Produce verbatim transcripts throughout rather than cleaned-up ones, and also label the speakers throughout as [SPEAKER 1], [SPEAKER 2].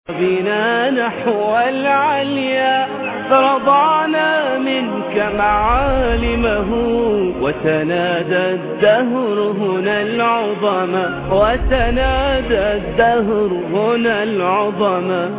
[SPEAKER 1] بنا نحو العليا فرضعنا منك معالمه وتنادى الدهر هنا العظمى وتنادى الدهر هنا العظمى.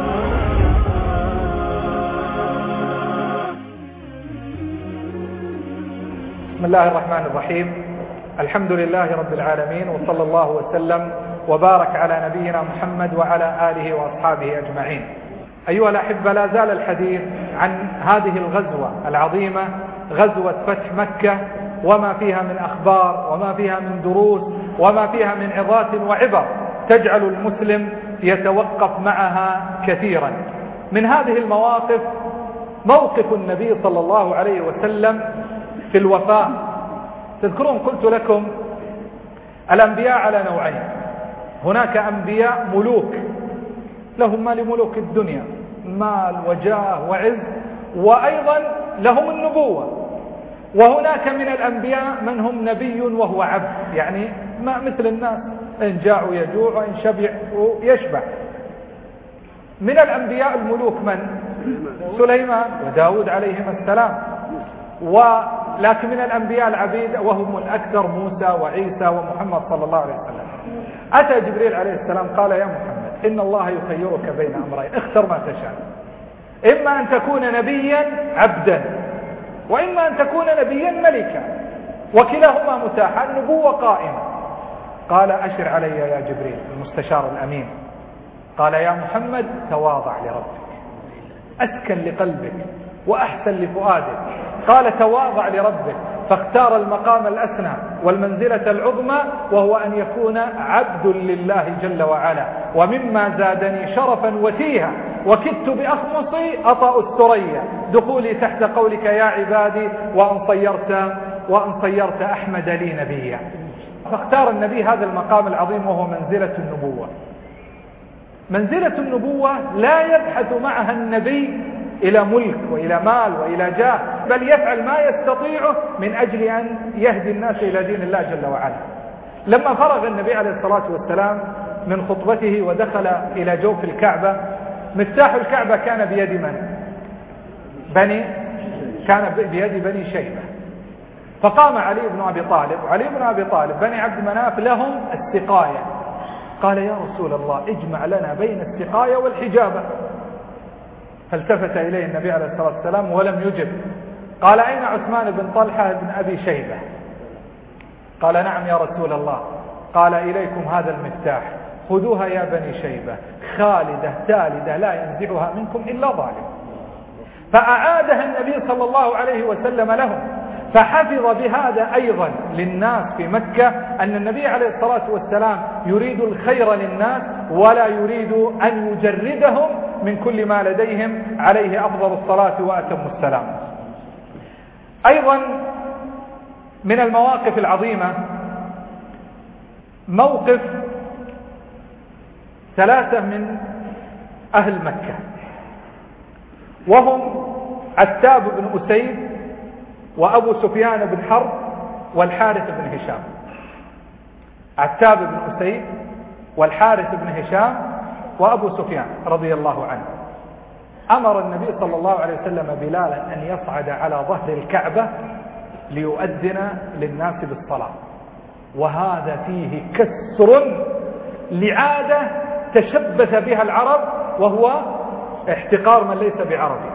[SPEAKER 2] بسم الله الرحمن الرحيم. الحمد لله رب العالمين، وصلى الله وسلم وبارك على نبينا محمد وعلى آله وأصحابه أجمعين. أيها الأحبة، لا زال الحديث عن هذه الغزوة العظيمة، غزوة فتح مكة، وما فيها من أخبار وما فيها من دروس وما فيها من عظات وعبر تجعل المسلم يتوقف معها كثيرا. من هذه المواقف موقف النبي صلى الله عليه وسلم في الوفاء. تذكرون قلت لكم الأنبياء على نوعين: هناك أنبياء ملوك لهم ما لملوك الدنيا، مال وجاه وعز، وأيضا لهم النبوة. وهناك من الأنبياء من هم نبي وهو عبد، يعني ما مثل الناس، إن جاعوا يجوع وإن شبعوا يشبع. من الأنبياء الملوك من؟ سليمان وداود عليهما السلام. ولكن من الأنبياء العبيد وهم الأكثر موسى وعيسى ومحمد صلى الله عليه وسلم. أتى جبريل عليه السلام قال: يا محمد، إن الله يخيرك بين أمرين، اختر ما تشاء، إما أن تكون نبيا عبدا وإما أن تكون نبيا ملكا، وكلاهما متاح، النبوة قائمة. قال: أشر علي يا جبريل، المستشار الأمين. قال: يا محمد، تواضع لربك، أسكن لقلبك وأحسن لفؤادك. قال: تواضع لربك، فاختار المقام الأسنى والمنزلة العظمى، وهو أن يكون عبد لله جل وعلا. ومما زادني شرفا وتيها وكدت بأخمصي أطأ الثريا دخولي تحت قولك يا عبادي وأن صيرت, وأن صيرت أحمد لي نبيا. فاختار النبي هذا المقام العظيم، وهو منزلة النبوة. منزلة النبوة لا يبحث معها النبي إلى ملك وإلى مال وإلى جاه، بل يفعل ما يستطيعه من أجل أن يهدي الناس إلى دين الله جل وعلا. لما فرغ النبي عليه الصلاة والسلام من خطبته ودخل إلى جوف الكعبة، مفتاح الكعبة كان بيد من؟ بني كان بيد بني شيبة. فقام علي بن أبي طالب، علي بن أبي طالب بني عبد مناف لهم السقاية. قال: يا رسول الله، اجمع لنا بين السقاية والحجابة. فالتفت إليه النبي عليه الصلاة والسلام ولم يجب. قال: أين عثمان بن طلحة بن أبي شيبة؟ قال: نعم يا رسول الله. قال: إليكم هذا المفتاح، خذوها يا بني شيبة، خالدة تالدة لا ينزعها منكم إلا ظالم. فأعادها النبي صلى الله عليه وسلم لهم. فحفظ بهذا أيضا للناس في مكة أن النبي عليه الصلاة والسلام يريد الخير للناس، ولا يريد أن يجردهم من كل ما لديهم، عليه أفضل الصلاة وأتم السلام. أيضا من المواقف العظيمة موقف ثلاثة من أهل مكة، وهم عتاب بن أسيد وأبو سفيان بن حرب والحارث بن هشام. عتاب بن أسيد والحارث بن هشام وأبو سفيان رضي الله عنه. أمر النبي صلى الله عليه وسلم بلالا أن يصعد على ظهر الكعبة ليؤذن للناس بالصلاة، وهذا فيه كسر لعادة تشبث بها العرب، وهو احتقار من ليس بعربي.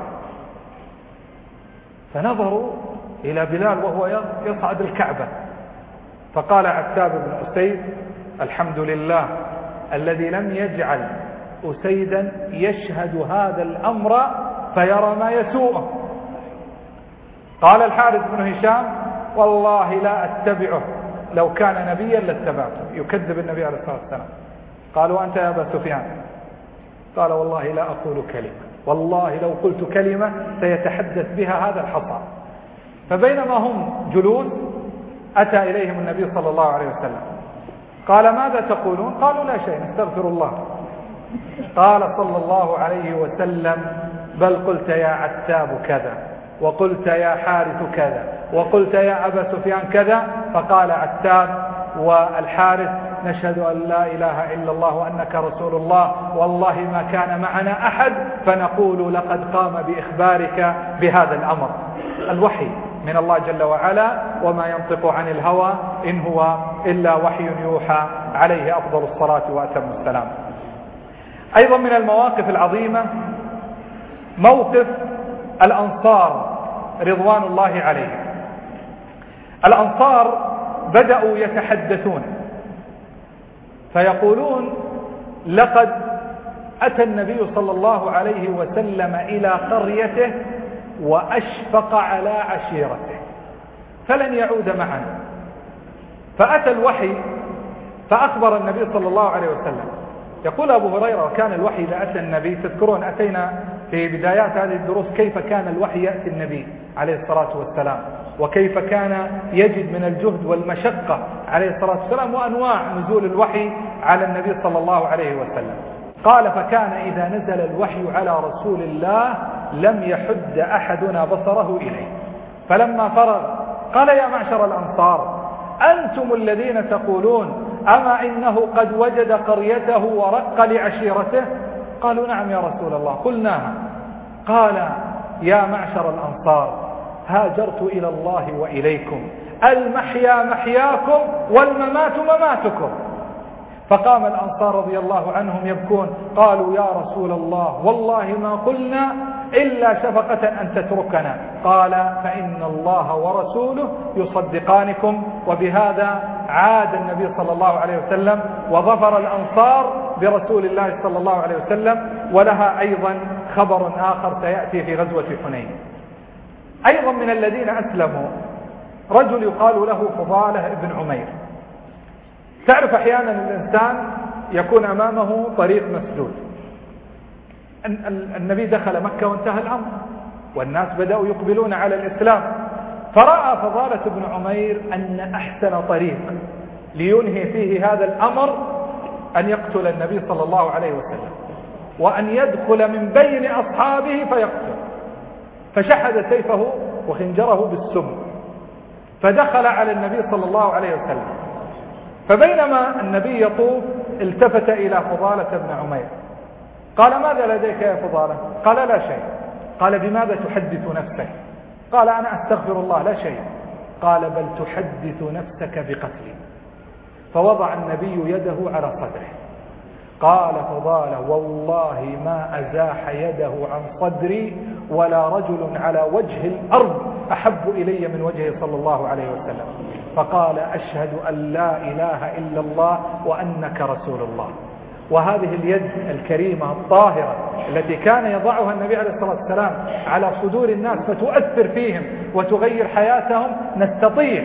[SPEAKER 2] فنظروا إلى بلال وهو يصعد الكعبة، فقال عتاب بن أسيد: الحمد لله الذي لم يجعل أسيدا يشهد هذا الأمر فيرى ما يسوءه. قال الحارث بن هشام: والله لا أتبعه، لو كان نبيا لاتبعته. يكذب النبي عليه الصلاة والسلام. قالوا: أنت يا أبا سفيان؟ قال: والله لا أقول كلمة، والله لو قلت كلمة سيتحدث بها هذا الحصى. فبينما هم جلوس أتى إليهم النبي صلى الله عليه وسلم. قال: ماذا تقولون؟ قالوا: لا شيء، نستغفر الله. قال صلى الله عليه وسلم: بل قلت يا عتاب كذا، وقلت يا حارث كذا، وقلت يا أبا سفيان كذا. فقال عتاب والحارث: نشهد أن لا إله إلا الله وأنك رسول الله والله ما كان معنا أحد، فنقول لقد قام بإخبارك بهذا الأمر. الوحي من الله جل وعلا، وما ينطق عن الهوى إن هو إلا وحي يوحى، عليه أفضل الصلاة وأتم السلام. أيضا من المواقف العظيمة موقف الأنصار رضوان الله عليهم. الأنصار بدأوا يتحدثون فيقولون: لقد أتى النبي صلى الله عليه وسلم إلى قريته وأشفق على عشيرته فلن يعود معنا. فأتى الوحي فأخبر النبي صلى الله عليه وسلم. يقول أبو هريرة: وكان الوحي إذا أتى النبي، تذكرون أتينا في بدايات هذه الدروس كيف كان الوحي يأتي النبي عليه الصلاة والسلام، وكيف كان يجد من الجهد والمشقة عليه الصلاة والسلام، وأنواع نزول الوحي على النبي صلى الله عليه وسلم. قال: فكان إذا نزل الوحي على رسول الله لم يحد أحدنا بصره إليه. فلما فرغ قال: يا معشر الأنصار، أنتم الذين تقولون أما إنه قد وجد قريته ورق لعشيرته؟ قالوا: نعم يا رسول الله، قلناها. قال: يا معشر الأنصار، هاجرت إلى الله وإليكم، المحيا محياكم والممات مماتكم. فقام الأنصار رضي الله عنهم يبكون، قالوا: يا رسول الله، والله ما قلنا إلا شفقة أن تتركنا. قال: فإن الله ورسوله يصدقانكم. وبهذا عاد النبي صلى الله عليه وسلم وظفر الأنصار برسول الله صلى الله عليه وسلم. ولها أيضا خبر آخر سيأتي في غزوة حنين. أيضا من الذين أسلموا رجل يقال له فضالة بن عمير. تعرف أحيانا الإنسان يكون أمامه طريق مسدود. النبي دخل مكة وانتهى الأمر والناس بدأوا يقبلون على الإسلام، فرأى فضالة بن عمير أن أحسن طريق لينهي فيه هذا الأمر أن يقتل النبي صلى الله عليه وسلم، وأن يدخل من بين أصحابه فيقتل. فشحذ سيفه وخنجره بالسم فدخل على النبي صلى الله عليه وسلم. فبينما النبي يطوف التفت إلى فضالة بن عمير قال: ماذا لديك يا فضالة؟ قال: لا شيء. قال: بماذا تحدث نفسك؟ قال: أنا أستغفر الله، لا شيء. قال: بل تحدث نفسك بقتلي. فوضع النبي يده على صدره. قال فضالة: والله ما أزاح يده عن صدري ولا رجل على وجه الأرض أحب إلي من وجهه صلى الله عليه وسلم. فقال: أشهد أن لا إله إلا الله وأنك رسول الله. وهذه اليد الكريمة الطاهرة التي كان يضعها النبي عليه الصلاة والسلام على صدور الناس فتؤثر فيهم وتغير حياتهم، نستطيع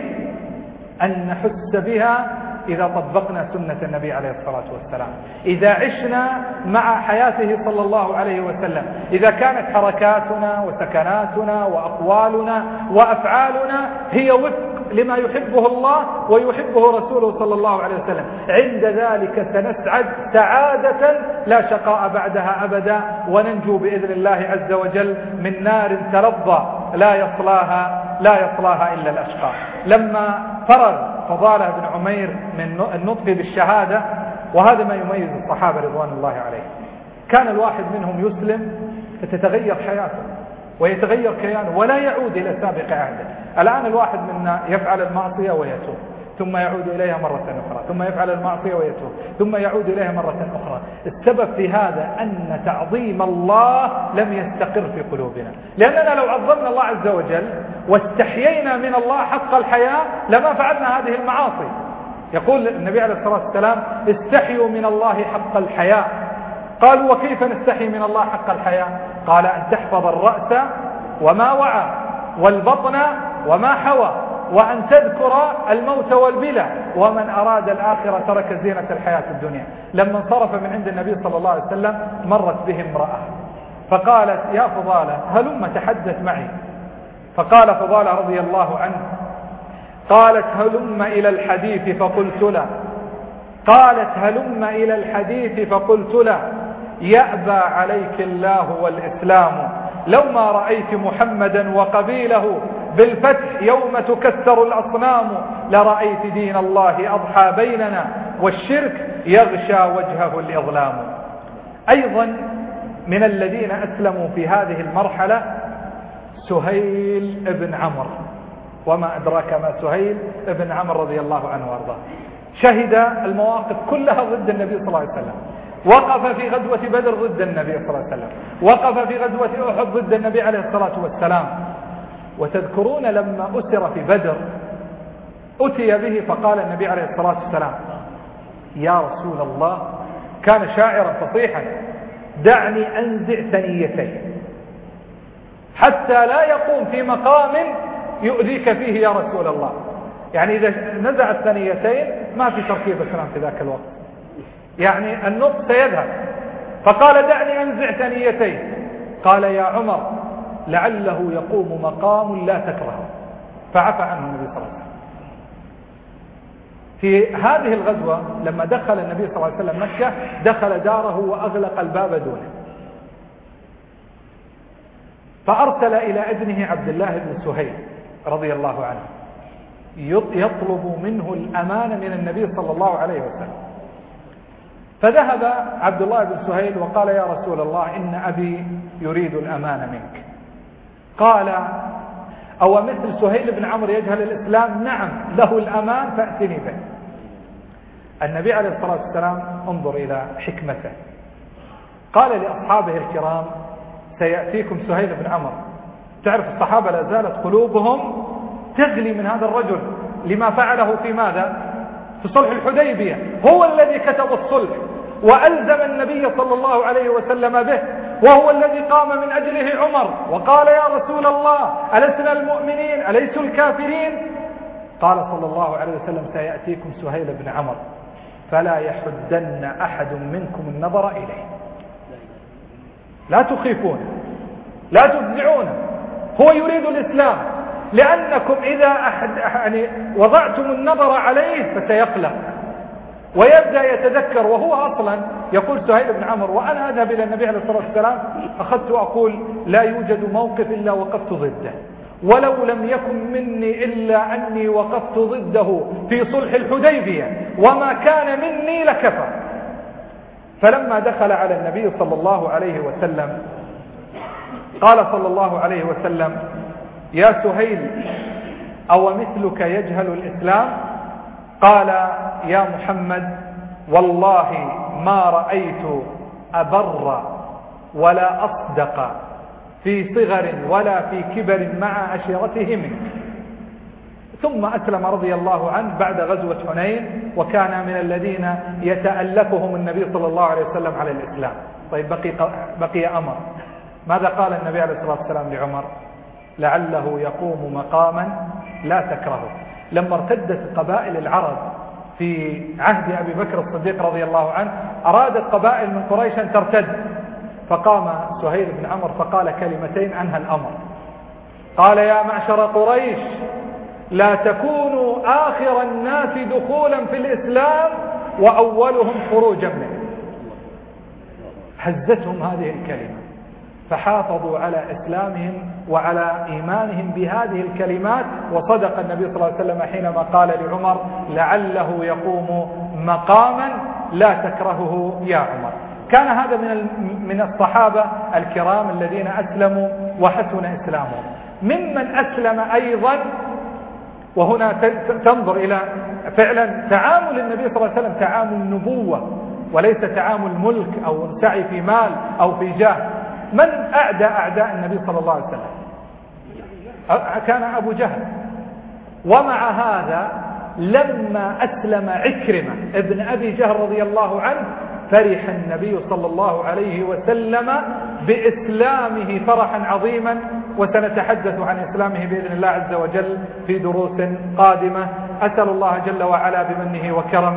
[SPEAKER 2] أن نحس بها إذا طبقنا سنة النبي عليه الصلاة والسلام، إذا عشنا مع حياته صلى الله عليه وسلم، إذا كانت حركاتنا وسكناتنا وأقوالنا وأفعالنا هي وفق لما يحبه الله ويحبه رسوله صلى الله عليه وسلم، عند ذلك سنسعد سعادة لا شقاء بعدها أبدا، وننجو بإذن الله عز وجل من نار تلظى لا يصلاها لا يصلاها إلا الأشقى. لما فرغ فضالة بن عمير من النطق بالشهادة، وهذا ما يميز الصحابة رضوان الله عليهم، كان الواحد منهم يسلم فتتغير حياته ويتغير كيانه ولا يعود إلى سابق عهده. الآن الواحد منا يفعل المعصية ويتوب، ثم يعود إليها مرة أخرى، ثم يفعل المعصية ويتوب، ثم يعود إليها مرة أخرى. السبب في هذا أن تعظيم الله لم يستقر في قلوبنا، لأننا لو عظمنا الله عز وجل واستحيينا من الله حق الحياة لما فعلنا هذه المعاصي. يقول النبي عليه الصلاة والسلام: استحيوا من الله حق الحياة. قالوا: وكيف نستحي من الله حق الحياة؟ قال: أن تحفظ الرأس وما وعى والبطن وما حوى، وأن تذكر الموت والبلى، ومن أراد الآخرة ترك زينة الحياة الدنيا. لما انصرف من عند النبي صلى الله عليه وسلم مرت به امرأة فقالت: يا فضالة هلم تحدث معي. فقال فضالة رضي الله عنه: قالت: هلم إلى الحديث فقلت له قالت هلم إلى الحديث فقلت له يأبى عليك الله والإسلام، لو ما رأيت محمدا وقبيله بالفتح يوم تكسر الأصنام لرأيت دين الله أضحى بيننا والشرك يغشى وجهه الإظلام. أيضا من الذين أسلموا في هذه المرحلة سهيل بن عمرو، وما أدراك ما سهيل بن عمرو رضي الله عنه وارضاه. شهد المواقف كلها ضد النبي صلى الله عليه وسلم، وقف في غزوة بدر ضد النبي صلى الله عليه وسلم، وقف في غزوة أحد ضد النبي عليه الصلاة والسلام. وتذكرون لما أسر في بدر أتي به فقال النبي عليه الصلاة والسلام يا رسول الله، كان شاعرا فصيحا، دعني أنزع ثنيتين حتى لا يقوم في مقام يؤذيك فيه يا رسول الله. يعني إذا نزع الثنيتين ما في تركيب السلام في ذاك الوقت، يعني النطق سيذهب. فقال دعني أنزع ثنيتين. قال يا عمر لعله يقوم مقام لا تكرهه، فعفى عنه النبي صلى الله عليه وسلم. في هذه الغزوة لما دخل النبي صلى الله عليه وسلم مكة دخل داره وأغلق الباب دونه، فأرسل إلى ابنه عبد الله بن سهيل رضي الله عنه يطلب منه الأمان من النبي صلى الله عليه وسلم. فذهب عبد الله بن سهيل وقال يا رسول الله إن أبي يريد الأمان منك. قال أو مثل سهيل بن عمرو يجهل الإسلام؟ نعم له الأمان فأتني به. النبي عليه الصلاة والسلام انظر إلى حكمته، قال لأصحابه الكرام سيأتيكم سهيل بن عمرو. تعرف الصحابة لا زالت قلوبهم تغلي من هذا الرجل لما فعله في ماذا؟ في صلح الحديبية. هو الذي كتب الصلح وألزم النبي صلى الله عليه وسلم به، وهو الذي قام من أجله عمر وقال يا رسول الله ألسنا المؤمنين أليسوا الكافرين؟ قال صلى الله عليه وسلم سيأتيكم سهيل بن عمرو فلا يحدن أحد منكم النظر إليه، لا تخيفونه لا تفزعونه، هو يريد الإسلام، لأنكم إذا أحد يعني وضعتم النظر عليه فسيقلق ويبدأ يتذكر. وهو أصلا يقول سهيل بن عمرو وأنا أذهب إلى النبي عليه الصلاة والسلام أخذت أقول لا يوجد موقف إلا وقفت ضده، ولو لم يكن مني إلا أني وقفت ضده في صلح الحديبية وما كان مني لكفى. فلما دخل على النبي صلى الله عليه وسلم قال صلى الله عليه وسلم يا سهيل أو مثلك يجهل الإسلام؟ قال يا محمد والله ما رأيت أبر ولا أصدق في صغر ولا في كبر مع عشيرته منك. ثم أسلم رضي الله عنه بعد غزوة حنين، وكان من الذين يتألفهم النبي صلى الله عليه وسلم على الإسلام. طيب بقي, بقي أمر. ماذا قال النبي عليه الصلاة والسلام لعمر؟ لعله يقوم مقاما لا تكرهه. لما ارتدت قبائل العرب في عهد أبي بكر الصديق رضي الله عنه أرادت قبائل من قريش أن ترتد، فقام سهيل بن عمرو فقال كلمتين عنها الأمر. قال يا معشر قريش لا تكونوا آخر الناس دخولا في الإسلام وأولهم خروجا منه. هزتهم هذه الكلمة فحافظوا على إسلامهم وعلى إيمانهم بهذه الكلمات. وصدق النبي صلى الله عليه وسلم حينما قال لعمر لعله يقوم مقاما لا تكرهه يا عمر. كان هذا من من الصحابة الكرام الذين أسلموا وحسن إسلامهم. ممن أسلم أيضا، وهنا تنظر إلى فعلا تعامل النبي صلى الله عليه وسلم تعامل نبوة وليس تعامل ملك أو سعي في مال أو في جاه. من أعدى أعداء النبي صلى الله عليه وسلم؟ كان أبو جهل. ومع هذا لما أسلم عكرمة ابن أبي جهل رضي الله عنه فرح النبي صلى الله عليه وسلم بإسلامه فرحا عظيما، وسنتحدث عن إسلامه بإذن الله عز وجل في دروس قادمة. أسأل الله جل وعلا بمنه وكرمه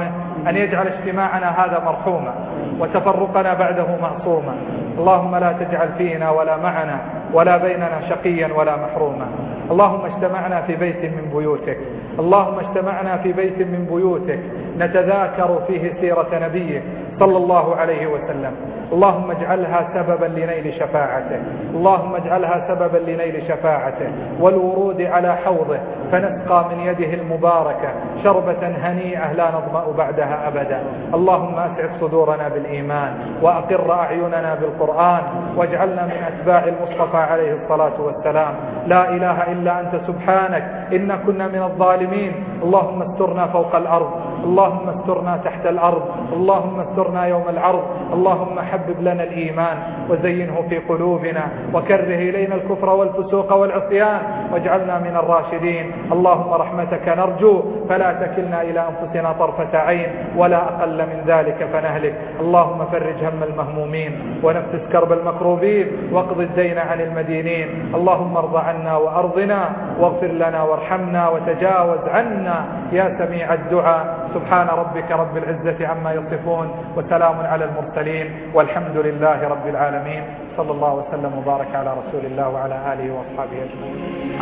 [SPEAKER 2] أن يجعل اجتماعنا هذا مرحوما وتفرقنا بعده معصوما. اللهم لا تجعل فينا ولا معنا ولا بيننا شقيا ولا محروما. اللهم اجتمعنا في بيت من بيوتك اللهم اجتمعنا في بيت من بيوتك نتذاكر فيه سيرة نبيك صلى الله عليه وسلم. اللهم اجعلها سببا لنيل شفاعته اللهم اجعلها سببا لنيل شفاعته والورود على حوضه فنسقى من يده المباركة شربة هنيئة لا نظمأ بعدها أبدا. اللهم أسعد صدورنا بالإيمان وأقر أعيننا بالقرآن واجعلنا من أتباع المصطفى عليه الصلاة والسلام. لا إله إلا أنت سبحانك إنا كنا من الظالمين. اللهم استرنا فوق الأرض اللهم استرنا تحت الأرض اللهم استرنا يوم العرض. اللهم حبب لنا الإيمان وزينه في قلوبنا وكره إلينا الكفر والفسوق والعصيان واجعلنا من الراشدين. اللهم رحمتك نرجو فلا تكلنا إلى أنفسنا طرفة عين ولا أقل من ذلك فنهلك. اللهم فرج هم المهمومين ونفس كرب المكروبين واقض الدين عن المدينين. اللهم ارض عنا وأرضنا واغفر لنا وارحمنا وتجاوز عنا يا سميع الدعاء. سبحان ربك رب العزة عما يصفون وسلام على المرسلين والحمد لله رب العالمين. صلى الله وسلم وبارك على رسول الله وعلى آله وأصحابه أجمعين.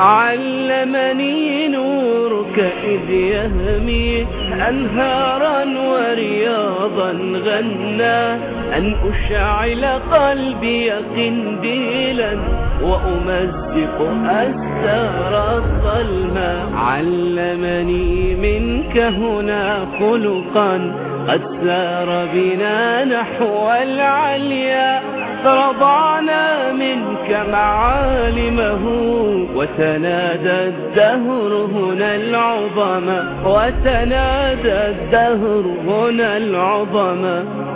[SPEAKER 1] علمني نورك إذ يهمي أنهارا ورياضا غنى أن أشعل قلبي قنديلا وأمزق أستار الظلمى. علمني منك هنا خلقا قد سار بنا نحو العليا فرضعنا منك معالمه وتنادى الدهر هنا العظمى وتنادى الدهر هنا العظمى.